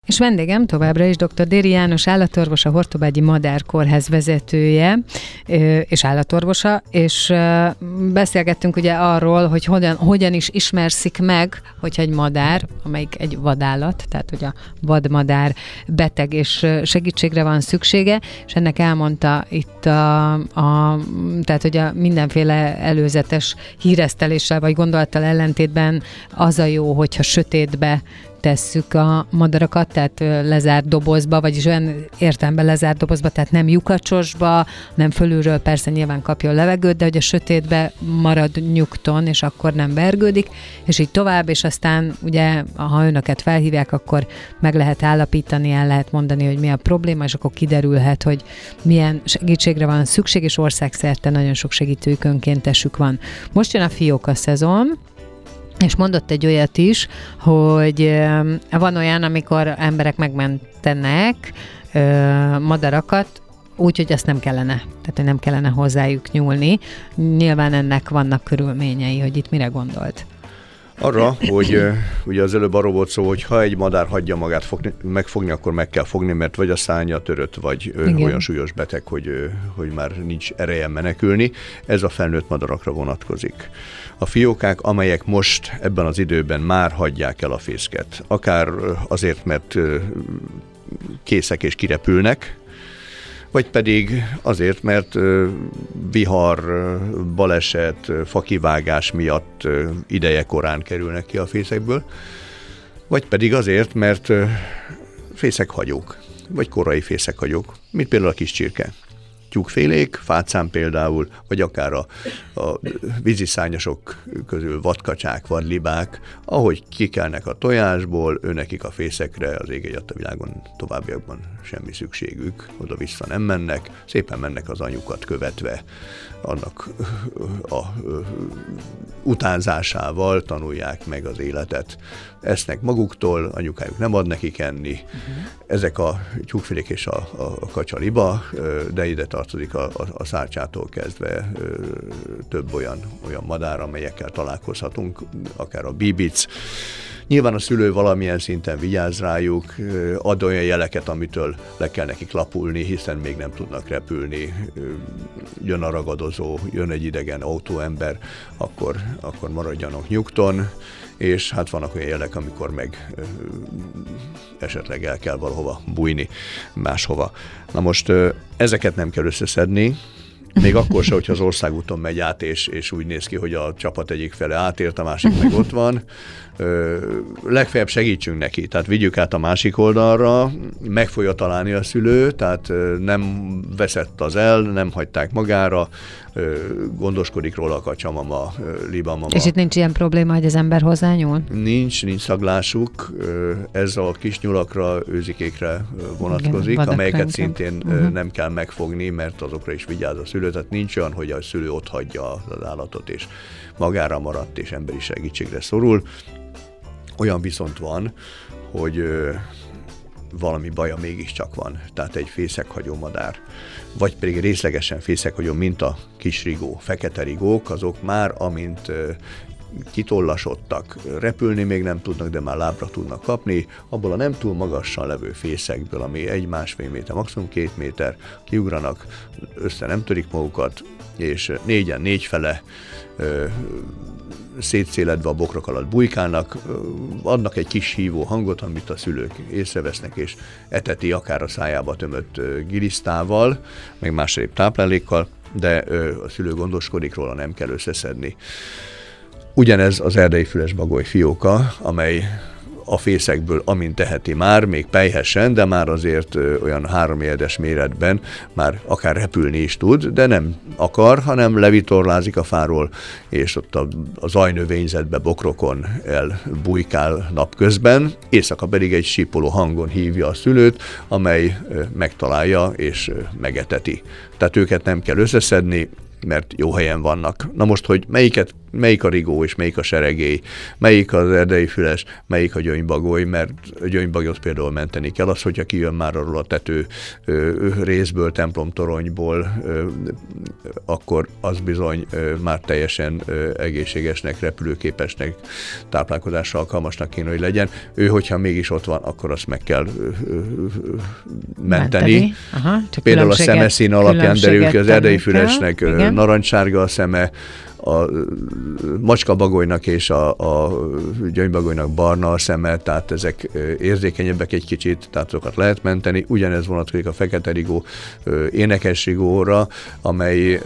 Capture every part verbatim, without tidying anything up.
És vendégem továbbra is dr. Déri János állatorvos, a Hortobágyi Madárkórház vezetője és állatorvosa, és beszélgettünk ugye arról, hogy hogyan, hogyan is ismerszik meg, hogyha egy madár, amelyik egy vadállat, tehát hogy a vadmadár beteg és segítségre van szüksége, és ennek elmondta itt a, a tehát hogy a mindenféle előzetes híreszteléssel vagy gondolattal ellentétben az a jó, hogyha sötétbe tesszük a madarakat, tehát lezárt dobozba, vagyis olyan értelemben lezárt dobozba, tehát nem lyukacsosba, nem fölülről persze nyilván kapja a levegőt, de hogy a sötétbe marad nyugton, és akkor nem vergődik, és így tovább, és aztán ugye, ha önöket felhívják, akkor meg lehet állapítani, el lehet mondani, hogy mi a probléma, és akkor kiderülhet, hogy milyen segítségre van szükség, és országszerte nagyon sok segítőjük, önkéntesük van. Most jön a fióka szezon, és mondott egy olyat is, hogy van olyan, amikor emberek megmentenek madarakat, úgy, hogy ezt nem kellene, tehát hogy nem kellene hozzájuk nyúlni. Nyilván ennek vannak körülményei, hogy itt mire gondolt. Arra, hogy ugye az előbb arról volt szó, hogy ha egy madár hagyja magát fogni, megfogni, akkor meg kell fogni, mert vagy a szárnya törött, vagy Igen. olyan súlyos beteg, hogy, hogy már nincs ereje menekülni. Ez a felnőtt madarakra vonatkozik. A fiókák, amelyek most ebben az időben már hagyják el a fészket, akár azért, mert készek és kirepülnek, vagy pedig azért, mert vihar, baleset, fakivágás miatt ideje korán kerülnek ki a fészekből, vagy pedig azért, mert fészekhagyók, vagy korai fészekhagyók, mint például a kis csirke. Tyúkfélék, fácán például, vagy akár a, a víziszárnyasok közül vadkacsák, vadlibák, ahogy kikelnek a tojásból, őnekik a fészekre az ég egyatt a világon továbbiakban semmi szükségük, oda-vissza nem mennek, szépen mennek az anyukat követve, annak a, a, a utánzásával tanulják meg az életet. Esznek maguktól, anyukájuk nem ad nekik enni. Uh-huh. Ezek a tyúkfélék és a, a, a kacsaliba, de ide tartozik a, a, a szárcsától kezdve több olyan, olyan madár, amelyekkel találkozhatunk, akár a bíbic. Nyilván a szülő valamilyen szinten vigyáz rájuk, ad olyan jeleket, amitől le kell nekik lapulni, hiszen még nem tudnak repülni. Jön a ragadozó, jön egy idegen autóember, akkor, akkor maradjanak nyugton, és hát vannak olyan jelek, amikor meg ö, esetleg el kell valahova bújni, máshova. Na most ö, ezeket nem kell összeszedni, még akkor se, hogyha az országúton megy át, és, és úgy néz ki, hogy a csapat egyik fele átért, a másik meg ott van. Ö, legfeljebb segítsünk neki, tehát vigyük át a másik oldalra, meg fogja találni a szülő, tehát ö, nem veszett az el, nem hagyták magára, ö, gondoskodik róla a kacsamama, libamama. És itt nincs ilyen probléma, hogy az ember hozzányúl? Nincs, nincs szaglásuk, ö, ez a kis nyulakra, őzikékre vonatkozik, igen, amelyeket szintén uh-huh. nem kell megfogni, mert azokra is vigyáz a szülő, tehát nincs olyan, hogy a szülő ott hagyja az állatot, és magára maradt, és emberi segítségre szorul. Olyan viszont van, hogy ö, valami baja mégiscsak van, tehát egy fészekhagyó madár, vagy pedig részlegesen fészekhagyó, mint a kis rigó, fekete rigók, azok már amint ö, kitollasodtak, repülni még nem tudnak, de már lábra tudnak kapni, abból a nem túl magasan levő fészekből, ami egy-másfél méter, maximum két méter, kiugranak, össze nem törik magukat, és négyen, négyfele ö, szétszéledve a bokrok alatt bujkálnak, adnak egy kis hívó hangot, amit a szülők észrevesznek, és eteti akár a szájába tömött gilisztával, meg más egyéb táplálékkal, de a szülő gondoskodik róla, nem kell összeszedni. Ugyanez az erdei fülesbagoly fióka, amely a fészekből, amint teheti már, még pelyhesen, de már azért ö, olyan három érdes méretben már akár repülni is tud, de nem akar, hanem levitorlázik a fáról, és ott a, a zajnövényzetbe, bokrokon elbujkál napközben, éjszaka pedig egy sípoló hangon hívja a szülőt, amely ö, megtalálja és ö, megeteti. Tehát őket nem kell összeszedni, mert jó helyen vannak. Na most, hogy melyiket, melyik a rigó és melyik a seregély, melyik az erdei füles, melyik a gyöngybagoly, mert a gyöngybagolyot például menteni kell. Az, hogyha kijön már arról a tető ö, részből, templomtoronyból, ö, akkor az bizony ö, már teljesen ö, egészségesnek, repülőképesnek, táplálkozásra alkalmasnak kéne, hogy legyen. Ő, hogyha mégis ott van, akkor azt meg kell ö, ö, menteni. menteni. Aha, például a szemeszín alapján derül ki, az erdei fülesnek ö, narancssárga a szeme, a macskabagolynak és a, a gyöngybagolynak barna a szeme, tehát ezek érzékenyebbek egy kicsit, tehát azokat lehet menteni. Ugyanez vonatkozik a fekete rigó, énekes rigóra, amely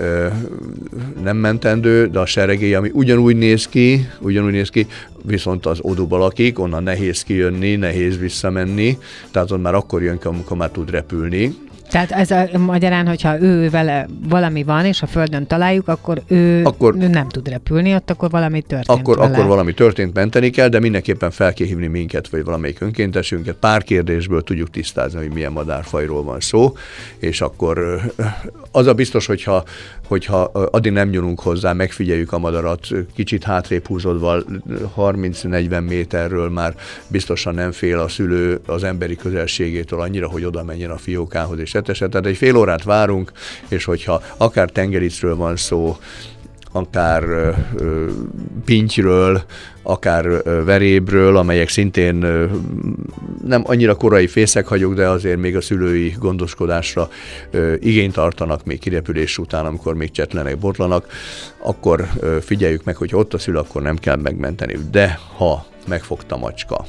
nem mentendő, de a seregély, ami ugyanúgy néz ki, ugyanúgy néz ki, viszont az odúba lakik, onnan nehéz kijönni, nehéz visszamenni, tehát ott már akkor jön ki, amikor már tud repülni. Tehát ez a magyarán, hogyha ő vele valami van, és a Földön találjuk, akkor ő, akkor, ő nem tud repülni, ott akkor valami történt akkor, vele. Akkor valami történt, menteni kell, de mindenképpen fel kell hívni minket, vagy valamelyik önkéntesünket. Pár kérdésből tudjuk tisztázni, hogy milyen madárfajról van szó, és akkor az a biztos, hogyha, hogyha addig nem nyúlunk hozzá, megfigyeljük a madarat, kicsit hátrébb húzódva harminc-negyven méterről már biztosan nem fél a szülő az emberi közelségétől annyira, hogy oda menjen a fiókához, és etesen. Tehát egy fél órát várunk, és hogyha akár tengericről van szó, akár ö, ö, pintyről, akár ö, verébről, amelyek szintén ö, nem annyira korai fészekhagyók, de azért még a szülői gondoskodásra ö, igényt tartanak még kirepülés után, amikor még csetlenek, botlanak, akkor ö, figyeljük meg, hogy ott a szülő, akkor nem kell megmenteni. De ha megfogta macska,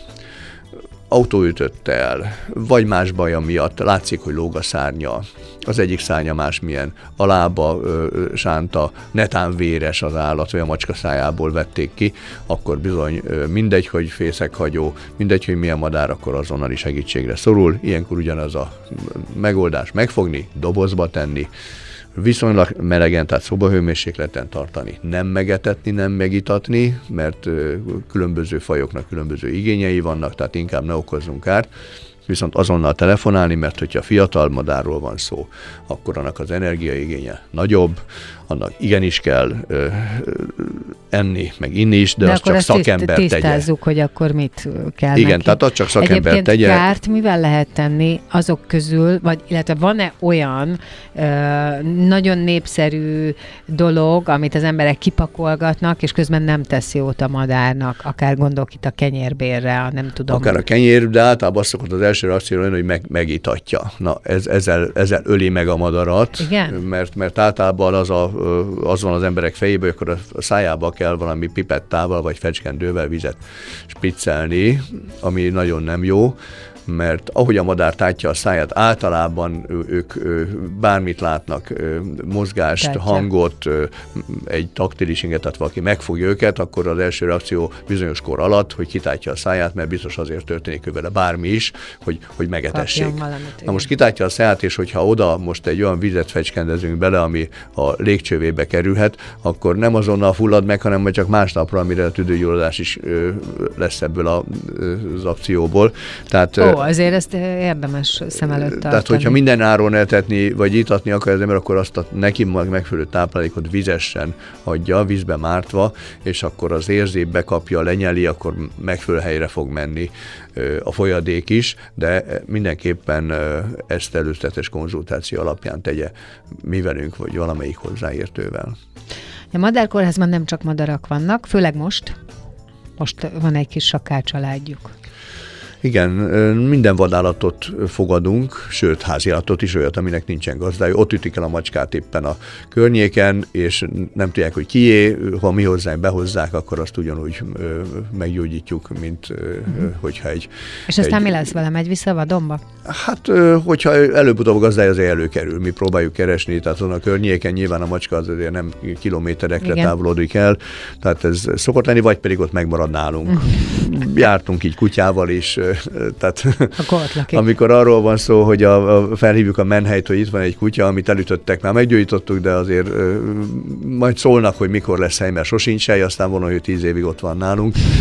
autó ütötte el, vagy más baja miatt, látszik, hogy lóg a szárnya, az egyik szárnya másmilyen, a lába ö, sánta, netán véres az állat, vagy a macska szájából vették ki, akkor bizony ö, mindegy, hogy fészekhagyó, mindegy, hogy milyen madár, akkor azonnali segítségre szorul. Ilyenkor ugyanaz a megoldás: megfogni, dobozba tenni, viszonylag melegen, tehát szobahőmérsékleten tartani, nem megetetni, nem megitatni, mert különböző fajoknak különböző igényei vannak, tehát inkább ne okozzunk kárt, viszont azonnal telefonálni, mert hogyha fiatal madárról van szó, akkor annak az energiaigénye nagyobb, annak igenis kell ö, enni, meg inni is, de, de az csak szakember tiszt, tegye. Tisztázzuk, hogy akkor mit kell Igen, neki. tehát az csak szakember Egyébként tegye. Egyébként kárt mivel lehet tenni azok közül, vagy illetve van-e olyan ö, nagyon népszerű dolog, amit az emberek kipakolgatnak, és közben nem tesz jót a madárnak, akár gondolok itt a kenyérbérre, nem tudom. Akár a kenyér, de általában az szokott az első reakció lenni, hogy meg, megitatja. Na, ez, ezzel, ezzel öli meg a madarat, igen? Mert, mert általában az, a, az van az emberek fejében, hogy akkor a szájába kell valami pipettával vagy fecskendővel vizet spriccelni, ami nagyon nem jó, mert ahogy a madár tátja a száját, általában ők bármit látnak, mozgást, Tátja. hangot, egy taktilis inget, tehát valaki megfogja őket, akkor az első reakció bizonyos kor alatt, hogy kitátja a száját, mert biztos azért történik vele bármi is, hogy, hogy megetessék. Na most kitátja a száját, és hogyha oda most egy olyan vizet fecskendezünk bele, ami a légcsövébe kerülhet, akkor nem azonnal fullad meg, hanem majd csak másnapra, amire a tüdőgyulladás is lesz ebből az akcióból. Tehát Ó, azért ezt érdemes szem előtt tartani. Tehát, hogyha minden áron eltetni, vagy itatni akar az ember, akkor azt a neki megfelelő táplálékot vizesen adja, vízbe mártva, és akkor az érzék bekapja, lenyeli, akkor megfelelő helyre fog menni a folyadék is, de mindenképpen ezt előzetes konzultáció alapján tegye mi velünk, vagy valamelyik hozzáértővel. A madárkórházban nem csak madarak vannak, főleg most. Most van egy kis sakácsaládjuk. Igen, minden vadállatot fogadunk, sőt háziállatot is, olyat, aminek nincsen gazdája. Ott ütik el a macskát éppen a környéken, és nem tudják, hogy kié, ha mi hozzánk behozzák, akkor azt ugyanúgy ö, meggyógyítjuk, mint ö, uh-huh. hogyha egy... És aztán egy, mi lesz vele? Megy vissza a vadonba? Hát, ö, hogyha előbb-utóbb a gazdája azért előkerül, mi próbáljuk keresni, tehát azon a környéken nyilván a macska az azért nem kilométerekre Igen. távolodik el, tehát ez szokott lenni, vagy pedig ott megmarad nálunk. Uh-huh. Jártunk így kutyával is, tehát amikor arról van szó, hogy a, a, felhívjuk a menhelyt, hogy itt van egy kutya, amit elütöttek, már meggyógyítottuk, de azért ö, majd szólnak, hogy mikor lesz hely, mert sosincs hely, aztán van, hogy tíz évig ott van nálunk,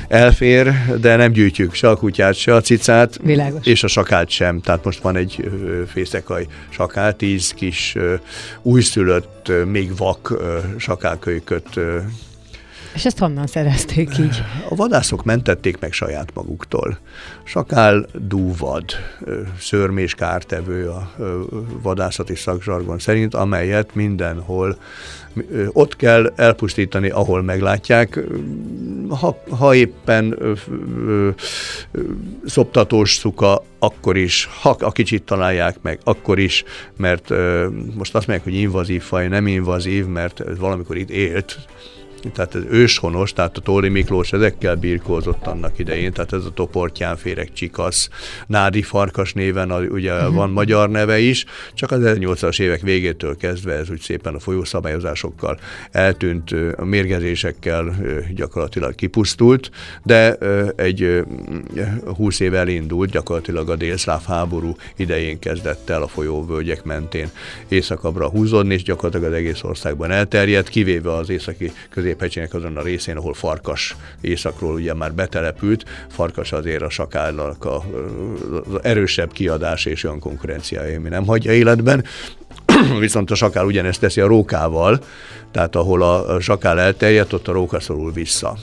elfér, de nem gyűjtjük se a kutyát, se a cicát, Világos. És a sakált sem. Tehát most van egy fészekaj sakál, tíz kis újszülött, még vak sakálkölyköt. És ezt honnan szerezték így? A vadászok mentették meg saját maguktól. Sakál dúvad, szörmés kártevő a vadászati szakzsargon szerint, amelyet mindenhol ott kell elpusztítani, ahol meglátják. Ha, ha éppen ö, ö, ö, szoptatós szuka, akkor is, ha a kicsit találják meg, akkor is, mert ö, most azt mondják, hogy invazív faj, nem invazív, mert valamikor itt élt, tehát ez őshonos, tehát a Tóri Miklós ezekkel birkózott annak idején, tehát ez a toportyánféreg, csikasz, nádi farkas néven, a, ugye uh-huh. van magyar neve is, csak az ezernyolcvanas évek végétől kezdve ez úgy szépen a folyószabályozásokkal eltűnt, a mérgezésekkel gyakorlatilag kipusztult, de egy húsz év elindult, gyakorlatilag a délszláv háború idején kezdett el a folyóvölgyek mentén északabbra húzódni, és gyakorlatilag az egész országban elterjedt, kivéve az északi Középhegységnek azon a részén, ahol Farkas északról ugye már betelepült, Farkas azért a sakálnak a, az erősebb kiadás és olyan konkurenciája, ami nem hagyja életben. Viszont a sakál ugyanezt teszi a rókával, tehát ahol a sakál elterjedt, ott a róka szorul vissza.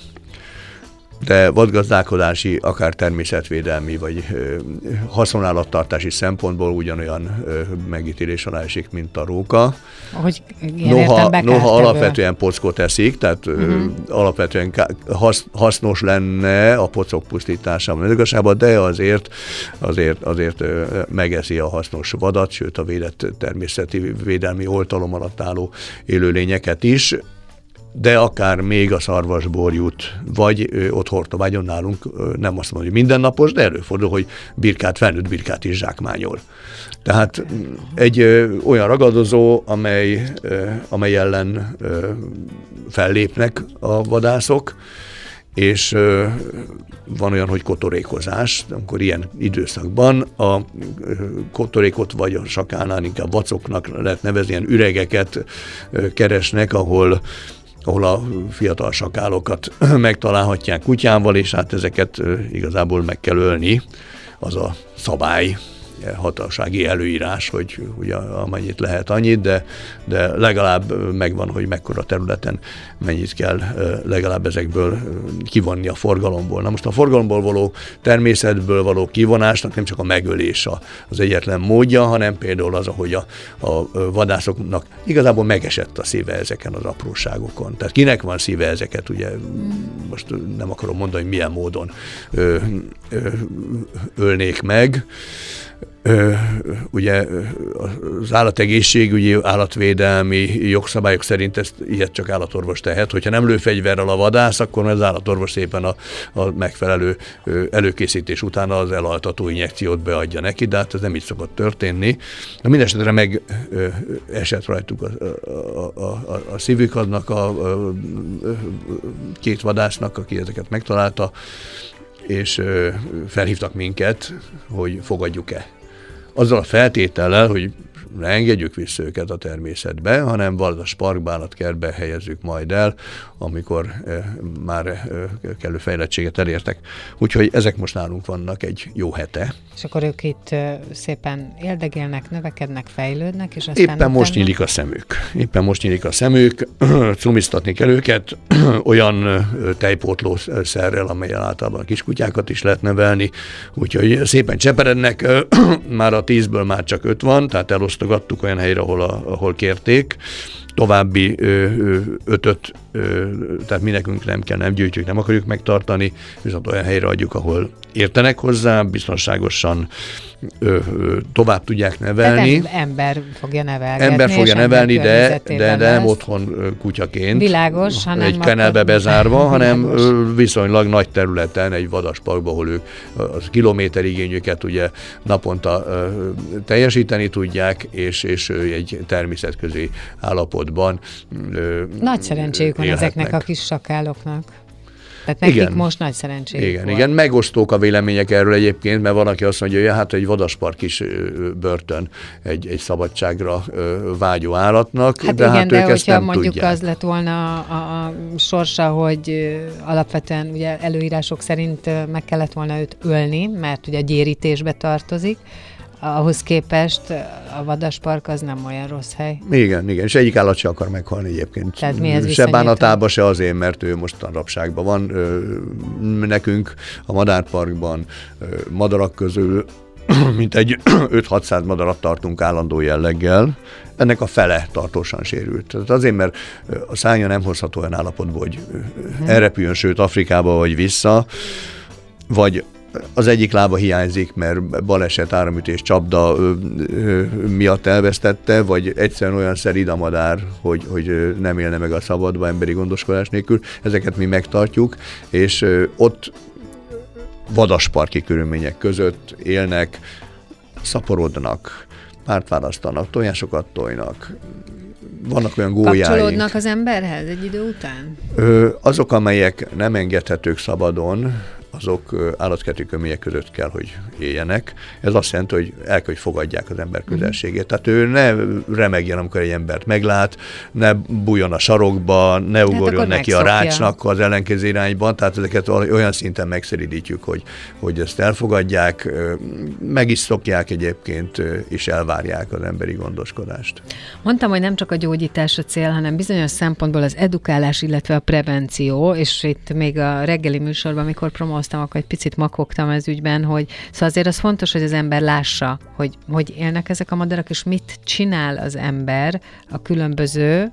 De vadgazdálkodási, akár természetvédelmi, vagy ö, haszonállattartási szempontból ugyanolyan ö, megítélés alá esik, mint a róka. Hogy noha, noha alapvetően pockot eszik, tehát uh-huh. ö, alapvetően hasz, hasznos lenne a pocok pusztítása a mezőgazdaságban, de azért, azért, azért ö, megeszi a hasznos vadat, sőt a védett természeti védelmi oltalom alatt álló élőlényeket is, de akár még a szarvasborjút, vagy ö, ott Hortobágyon nálunk, ö, nem azt mondom, hogy mindennapos, de előfordul, hogy birkát, felnőtt birkát is zsákmányol. Tehát egy ö, olyan ragadozó, amely, ö, amely ellen ö, fellépnek a vadászok, és ö, van olyan, hogy kotorékozás, amikor ilyen időszakban a ö, kotorékot vagy a sakálnál inkább vacoknak lehet nevezni, ilyen üregeket ö, keresnek, ahol ahol a fiatal sakálokat megtalálhatják kutyával, és hát ezeket igazából meg kell ölni. Az a szabály, hatósági előírás, hogy ugye amennyit lehet annyit, de, de legalább megvan, hogy mekkora területen mennyit kell legalább ezekből kivonni a forgalomból. Na most a forgalomból való, természetből való kivonásnak nem csak a megölés az egyetlen módja, hanem például az, ahogy a, a vadászoknak igazából megesett a szíve ezeken az apróságokon. Tehát kinek van szíve ezeket, ugye most nem akarom mondani, hogy milyen módon ö, ö, ölnék meg. Ö, ugye az állategészségügyi, állatvédelmi jogszabályok szerint ezt ilyet csak állatorvos tehet. Hogyha nem lő fegyverrel a vadász, akkor az állatorvos szépen a, a megfelelő előkészítés után az elaltató injekciót beadja neki, de hát ez nem így szokott történni. Mindenesetre meg ö, esett rajtuk a, a, a, a, a szívük annak a, a, a két vadásznak, aki ezeket megtalálta, és ö, felhívtak minket, hogy fogadjuk-e. Azzal a feltétellel, hogy ne engedjük vissza őket a természetbe, hanem valahogy a parkbánatkertbe helyezzük majd el, amikor e, már e, kellő fejlettséget elértek. Úgyhogy ezek most nálunk vannak egy jó hete. És akkor ők itt e, szépen éldegélnek, növekednek, fejlődnek, és aztán... Éppen most nyílik a szemük. Éppen most nyílik a szemük, cumiztatni kell őket olyan tejpótló szerrel, amelyen általában a kiskutyákat is lehet nevelni, úgyhogy szépen cseperednek, már a tízből már csak öt van, tehát elosztogattuk olyan helyre, ahol, a, ahol kérték, további ö, ö, ötöt, ö, tehát mi nekünk nem kell, nem gyűjtjük, nem akarjuk megtartani, viszont olyan helyre adjuk, ahol értenek hozzá, biztonságosan ö, ö, tovább tudják nevelni. Tehát ember fogja nevelgetni. Ember fogja nevelni, de, de, de nem otthon kutyaként. Világos, hanem egy kennelbe bezárva, hanem viszonylag nagy területen, egy vadasparkban, ahol ők a kilométerigényüket ugye naponta ö, teljesíteni tudják, és, és egy természetközi állapotban. Ö, Nagy szerencséjük van ezeknek a kis sakáloknak. Tehát nekik igen. most nagy szerencséjük Igen, volt. igen, megosztók a vélemények erről egyébként, mert van, aki azt mondja, hogy hát egy vadaspark is börtön egy, egy szabadságra vágyó állatnak, hát de igen, hát de ők ezt nem mondjuk tudják. Az lett volna a, a sorsa, hogy alapvetően ugye előírások szerint meg kellett volna őt ölni, mert ugye a gyérítésbe tartozik, ahhoz képest a vadaspark az nem olyan rossz hely. Igen, igen, és egyik állat se akar meghalni egyébként. Tehát mihez se bánatába, se azért, mert ő mostan rabságban van. Nekünk a madárparkban madarak közül mintegy öt-hatszáz madarat tartunk állandó jelleggel. Ennek a fele tartósan sérült. Tehát azért, mert a szárnya nem hozható olyan állapotból, hogy hmm. elrepüljön, sőt Afrikába vagy vissza, vagy az egyik lába hiányzik, mert baleset, áramütés, csapda ö, ö, miatt elvesztette, vagy egyszerűen olyan szelíd a madár, hogy, hogy nem élne meg a szabadba emberi gondoskodás nélkül. Ezeket mi megtartjuk, és ö, ott vadasparki körülmények között élnek, szaporodnak, párt választanak, tojásokat tojnak. Vannak olyan gólyáink. Kapcsolódnak az emberhez egy idő után? Ö, azok, amelyek nem engedhetők szabadon, azok állatkerti körülmények között kell, hogy éljenek. Ez azt jelenti, hogy el kell, hogy fogadják az ember közelségét. Tehát ő ne remegjen, amikor egy embert meglát, ne bújjon a sarokba, ne ugorjon neki megszokja a rácsnak az ellenkező irányban. Tehát ezeket olyan szinten megszeridítjük, hogy, hogy ezt elfogadják, meg is szokják egyébként, és elvárják az emberi gondoskodást. Mondtam, hogy nem csak a gyógyítás a cél, hanem bizonyos szempontból az edukálás, illetve a prevenció, és itt még a reggeli műsorban, amikor promóztam, akkor egy picit makogtam ez ügyben, hogy szóval azért az fontos, hogy az ember lássa, hogy, hogy élnek ezek a madarak, és mit csinál az ember a különböző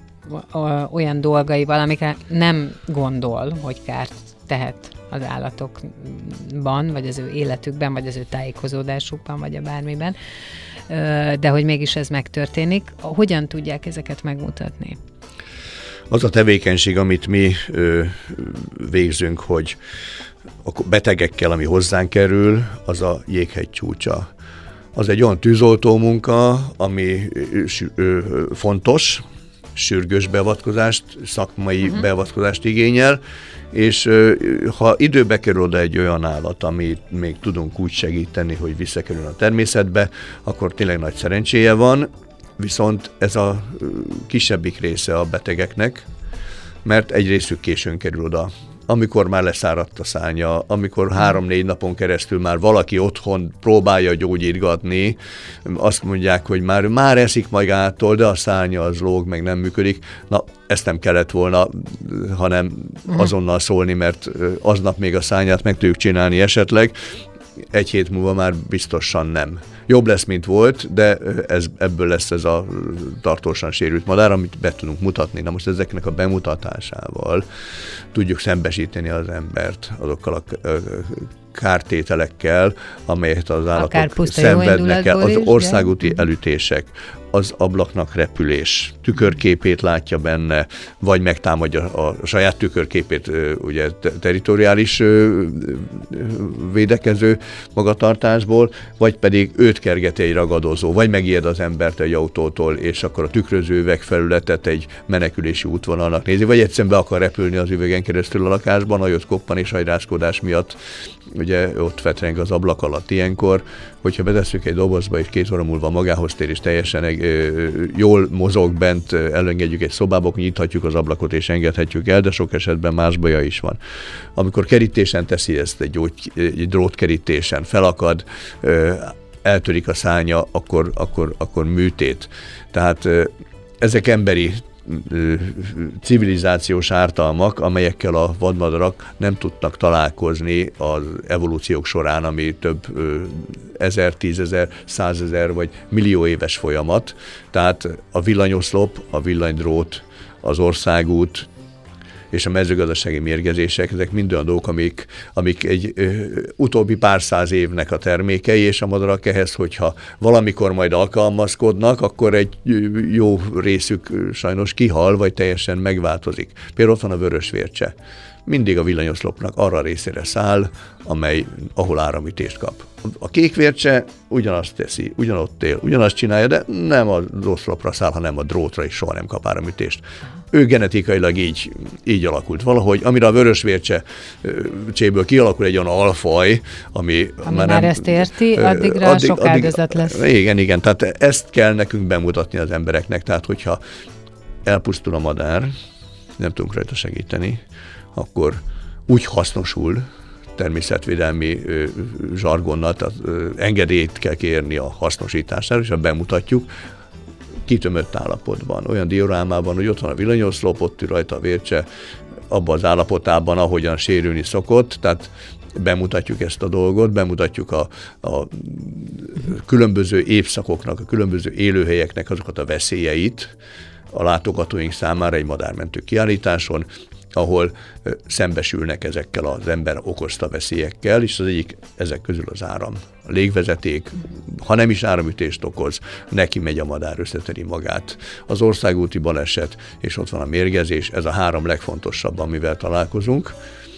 olyan dolgaival, amikre nem gondol, hogy kárt tehet az állatokban, vagy az ő életükben, vagy az ő tájékozódásukban, vagy a bármiben, de hogy mégis ez megtörténik. Hogyan tudják ezeket megmutatni? Az a tevékenység, amit mi ö, végzünk, hogy a betegekkel, ami hozzánk kerül, az a jéghegy csúcsa. Az egy olyan tűzoltó munka, ami ö, ö, fontos, sürgős beavatkozást, szakmai uh-huh. beavatkozást igényel, és ö, ha időbe kerül oda egy olyan állat, amit még tudunk úgy segíteni, hogy visszakerül a természetbe, akkor tényleg nagy szerencséje van. Viszont ez a kisebbik része a betegeknek, mert egy részük későn kerül oda. Amikor már leszáradt a szárnya, amikor három-négy napon keresztül már valaki otthon próbálja gyógyítgatni, azt mondják, hogy már, már eszik magától, de a szárnya az lóg, meg nem működik. Na, ezt nem kellett volna, hanem azonnal szólni, mert aznap még a szárnyát meg tudjuk csinálni esetleg, egy hét múlva már biztosan nem. Jobb lesz, mint volt, de ez, ebből lesz ez a tartósan sérült madár, amit be tudunk mutatni. Na most ezeknek a bemutatásával tudjuk szembesíteni az embert azokkal a kártételekkel, amelyet az állatok szenvednek el. Az országúti elütések, az ablaknak repülés, tükörképét látja benne, vagy megtámadja a saját tükörképét, ugye territoriális védekező magatartásból, vagy pedig őt kergeti egy ragadozó, vagy megijed az embert egy autótól, és akkor a tükröző üvegfelületet egy menekülési útvonalnak nézi, vagy egyszerűen be akar repülni az üvegen keresztül a lakásban, nagyot koppan és hajrászkodás miatt, ugye ott fetreng az ablak alatt ilyenkor, hogyha betesszük egy dobozba, és két óra múlva magához tér, és teljesen ö, jól mozog bent, elengedjük egy szobába, nyithatjuk az ablakot, és engedhetjük el, de sok esetben más baja is van. Amikor kerítésen teszi ezt, egy, gyógy, egy drótkerítésen, felakad, ö, eltörik a szárnya, akkor, akkor, akkor műtét. Tehát ö, ezek emberi civilizációs ártalmak, amelyekkel a vadmadarak nem tudtak találkozni az evolúciók során, ami több ezer, tízezer, százezer vagy millió éves folyamat. Tehát a villanyoszlop, a villanydrót, az országút és a mezőgazdasági mérgezések, ezek mind olyan dolgok, amik, amik egy ö, utóbbi pár száz évnek a termékei, és a madarak ehhez, hogyha valamikor majd alkalmazkodnak, akkor egy jó részük sajnos kihal, vagy teljesen megváltozik. Például ott van a vörösvércse. mindig a villanyoszlopnak arra a részére száll, amely, ahol áramütést kap. A kékvércse ugyanazt teszi, ugyanott él, ugyanazt csinálja, de nem az oszlopra száll, hanem a drótra is soha nem kap áramütést. Ő genetikailag így, így alakult valahogy, amire a vörösvércse cséből kialakul egy olyan alfaj, ami, ami már, már nem, ezt érti, addigra addig, sok áldozat lesz. Igen, igen, tehát ezt kell nekünk bemutatni az embereknek, tehát hogyha elpusztul a madár, nem tudunk rajta segíteni, akkor úgy hasznosul, természetvédelmi ö, zsargonnal, tehát ö, engedélyt kell kérni a hasznosítására, és ha bemutatjuk, kitömött állapotban, olyan diorámában, hogy ott van a villanyoszlop, ott rajta a vércse, abban az állapotában, ahogyan sérülni szokott, tehát bemutatjuk ezt a dolgot, bemutatjuk a, a különböző évszakoknak, a különböző élőhelyeknek azokat a veszélyeit a látogatóink számára egy madármentő kiállításon, ahol szembesülnek ezekkel az ember okozta veszélyekkel, és az egyik ezek közül az áram. A légvezeték, ha nem is áramütést okoz, neki megy a madár, összeteri magát. Az országúti baleset, és ott van a mérgezés, ez a három legfontosabb, amivel találkozunk.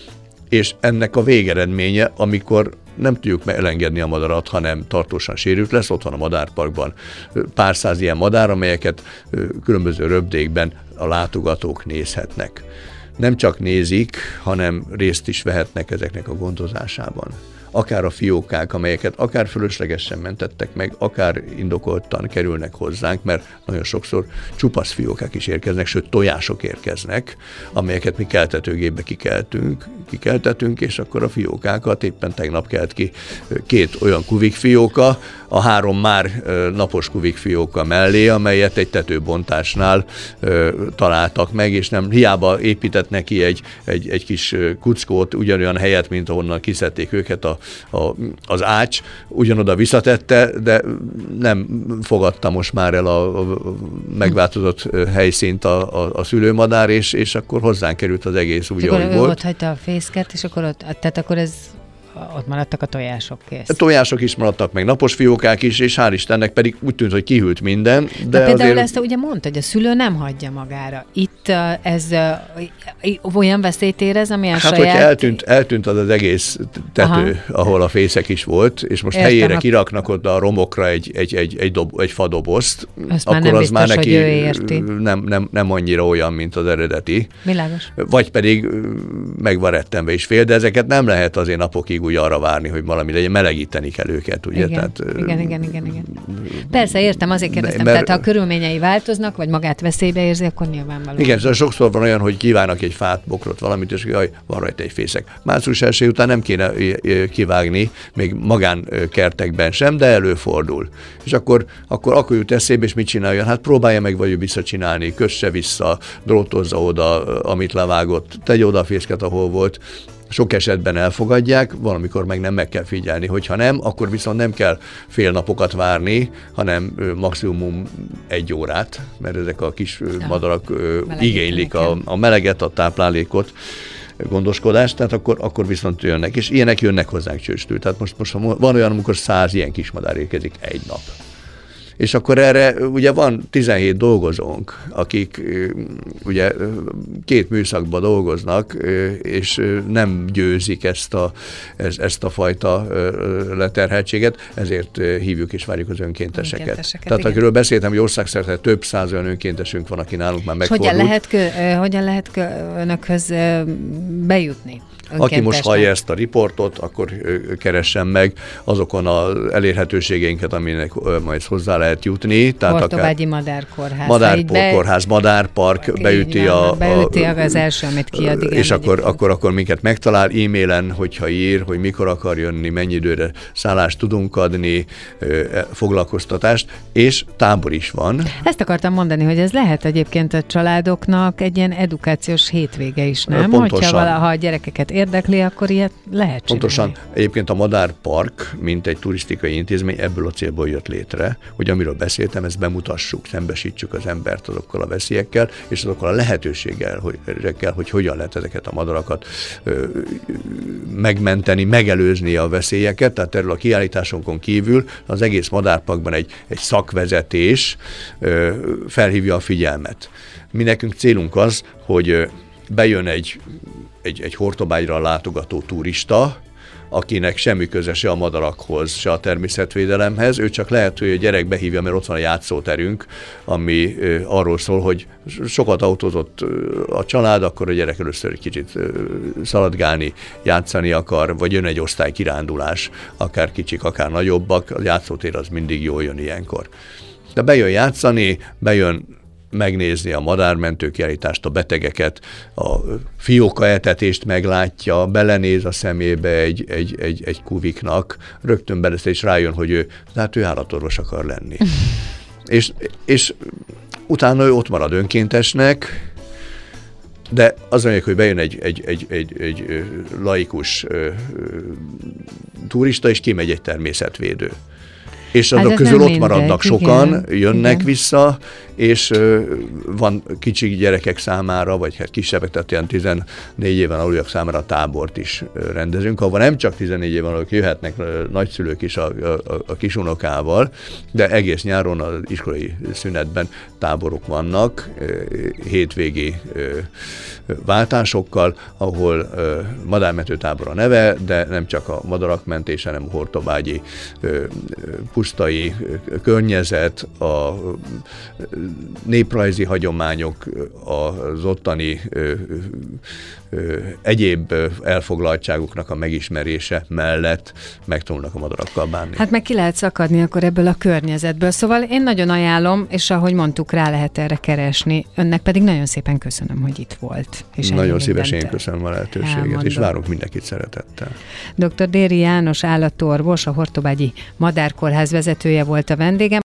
És ennek a végeredménye, amikor nem tudjuk elengedni a madarat, hanem tartósan sérült lesz, ott van a madárparkban pár száz ilyen madár, amelyeket különböző röpdékben a látogatók nézhetnek. Nem csak nézik, hanem részt is vehetnek ezeknek a gondozásában. Akár a fiókák, amelyeket akár fölöslegesen mentettek meg, akár indokoltan kerülnek hozzánk, mert nagyon sokszor csupasz fiókák is érkeznek, sőt tojások érkeznek, amelyeket mi keltetőgépbe kikeltünk, kikeltetünk, és akkor a fiókákat éppen tegnap kelt ki két olyan kuvikfióka, a három már napos kuvikfióka mellé, amelyet egy tetőbontásnál találtak meg, és nem hiába épített neki egy, egy, egy kis kuckót, ugyanolyan helyet, mint ahonnan kiszedték őket a A, az ács, ugyanoda visszatette, de nem fogadta most már el a, a megváltozott helyszínt a, a, a szülőmadár, és, és akkor hozzánk került az egész úgy, ahogy volt. Ott hagyta a fészket, és akkor ott, tehát akkor ez ott maradtak a tojások, kész. A tojások is maradtak, meg napos fiókák is, és hál' Istennek pedig úgy tűnt, hogy kihűlt minden. De, de például azért... ezt ugye mondta, hogy a szülő nem hagyja magára. Itt ez olyan veszélyt érez, ami a hát, saját... Hát, hogy eltűnt, eltűnt az az egész tető, aha, ahol a fészek is volt, és most értem, helyére kiraknak ott a romokra egy, egy, egy, egy, dob, egy fadobozt, azt akkor már az biztos, már neki nem, nem, nem annyira olyan, mint az eredeti. Világos. Vagy pedig meg van rettenve is fél, de ezeket nem lehet azért napokig úgy arra várni, hogy valami legyen, melegíteni kell őket, ugye? Igen, Tehát, igen, igen, igen, igen. Persze, értem, azért kérdeztem, mert, tehát ha a körülményei változnak, vagy magát veszélybe érzi, akkor nyilvánvalóan. Igen, szóval sokszor van olyan, hogy kívánnak egy fát, bokrot, valamit, és jaj, van rajta egy fészek. Március első után nem kéne kivágni, még magánkertekben sem, de előfordul. És akkor, akkor, akkor jut eszébe, és mit csináljon? Hát próbálja meg vagy visszacsinálni, kösse vissza, drótozza oda, amit levágott, tegye oda a fészket, ahol volt. Sok esetben elfogadják, valamikor meg nem meg kell figyelni, hogyha nem, akkor viszont nem kell fél napokat várni, hanem maximum egy órát, mert ezek a kis ja, madarak igénylik a, a meleget, a táplálékot, gondoskodást, tehát akkor, akkor viszont jönnek, és ilyenek jönnek hozzánk csőstül. Tehát most, most van olyan, amikor száz ilyen kismadár érkezik egy nap. És akkor erre ugye van tizenhét dolgozónk, akik ugye két műszakban dolgoznak, és nem győzik ezt a, ezt a fajta leterheltséget, ezért hívjuk és várjuk az önkénteseket. önkénteseket Tehát igen. Akiről beszéltem, hogy országszerte több száz olyan önkéntesünk van, aki nálunk már megfordult. Hogyan lehet, hogyan lehet önökhöz bejutni? Aki most hallja ezt a riportot, akkor keressen meg azokon az elérhetőségeinket, aminek majd hozzá lehet jutni. Hortobágyi Madárkórház. Madárkórház, Madárpark, beüti, a, beüti a, az első, amit kiad. Igen, és akkor, akkor, akkor minket megtalál e-mailen, hogyha ír, hogy mikor akar jönni, mennyi időre szállást tudunk adni, foglalkoztatást, és tábor is van. Ezt akartam mondani, hogy ez lehet egyébként a családoknak egy ilyen edukációs hétvége is, nem? Pontosan. Hogyha valaha a gyerekeket érdekli, akkor ilyet lehet csinálni. Pontosan. Egyébként a Madárpark, mint egy turisztikai intézmény, ebből a célból jött létre, hogy amiről beszéltem, ezt bemutassuk, szembesítsük az embert azokkal a veszélyekkel, és azokkal a lehetőséggel, hogy, hogy hogyan lehet ezeket a madarakat ö, megmenteni, megelőzni a veszélyeket. Tehát erről a kiállításonkon kívül az egész Madárparkban egy, egy szakvezetés ö, felhívja a figyelmet. Mi nekünk célunk az, hogy bejön egy, egy, egy Hortobágyra látogató turista, akinek semmi köze se a madarakhoz, se a természetvédelemhez, ő csak lehet, hogy a gyerek behívja, mert ott van a játszóterünk, ami arról szól, hogy sokat autózott a család, akkor a gyerek először egy kicsit szaladgálni, játszani akar, vagy jön egy osztálykirándulás, akár kicsik, akár nagyobbak, a játszótér az mindig jól jön ilyenkor. De bejön játszani, bejön megnézni a madármentő kiállítást, a betegeket, a fiókaetetést meglátja, belenéz a szemébe egy, egy, egy, egy kuviknak, rögtön belesz, és rájön, hogy ő, hát ő állatorvos akar lenni. és, és utána ő ott marad önkéntesnek, de az mondjuk, hogy bejön egy, egy, egy, egy, egy laikus ö, ö, turista, és kimegy egy természetvédő. És azok hát közül ott maradnak mindegy, sokan, igen, jönnek igen. vissza, és uh, van kicsi gyerekek számára, vagy hát kisebbek, tehát ilyen tizennégy éven aluliak számára tábort is uh, rendezünk, ahol nem csak tizennégy éven aluliak, jöhetnek uh, nagyszülők is a, a, a kisunokával, de egész nyáron az iskolai szünetben táborok vannak, uh, hétvégi uh, váltásokkal, ahol uh, madármentő tábor a neve, de nem csak a madarak mentése, hanem a hortobágyi uh, pusztai környezet, a néprajzi hagyományok, az ottani ö, ö, egyéb elfoglaltságuknak a megismerése mellett megtanulnak a madarakkal bánni. Hát meg ki lehet szakadni akkor ebből a környezetből. Szóval én nagyon ajánlom, és ahogy mondtuk, rá lehet erre keresni. Önnek pedig nagyon szépen köszönöm, hogy itt volt. És nagyon szívesen én köszönöm a lehetőséget, elmondom. És várunk mindenkit szeretettel. doktor Déri János állatorvos, a Hortobágyi Madárkórház vezetője volt a vendégem.